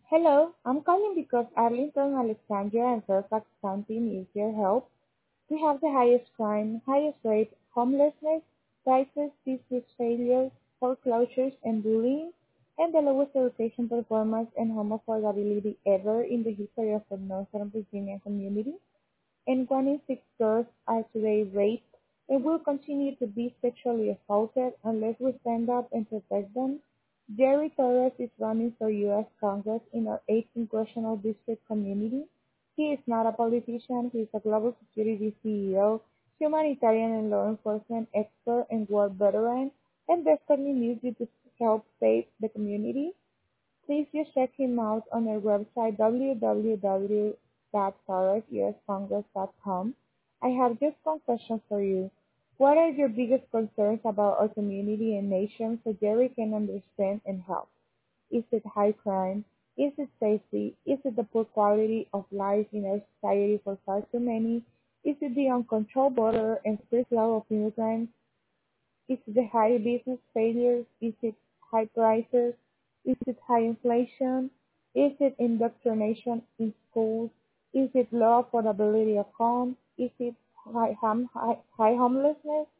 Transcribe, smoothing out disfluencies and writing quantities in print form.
Hello, I'm calling because Arlington, Alexandria, and Fairfax County needs your help. We have the highest crime, highest rate, homelessness, crisis, business failures, foreclosures, and bullying, and the lowest education performance and home affordability ever in the history of the Northern Virginia community. And 1 in 6 girls are today raped and will continue to be sexually assaulted unless we stand up and protect them. Jerry Torres is running for U.S. Congress in our 8th congressional district community. He is not a politician, he is a global security CEO, humanitarian and law enforcement expert and war veteran, and desperately needs you to help save the community. Please just check him out on our website www.taurus.uscongress.com. I have just one question for you. What are your biggest concerns about our community and nation so Jerry can understand and help? Is it high crime? Is it safety? Is it the poor quality of life in our society for far too many? Is it the uncontrolled border and free flow of immigrants? Is it the high business failures? Is it high prices? Is it high inflation? Is it indoctrination in schools? Is it low affordability of homes? Is it high homelessness?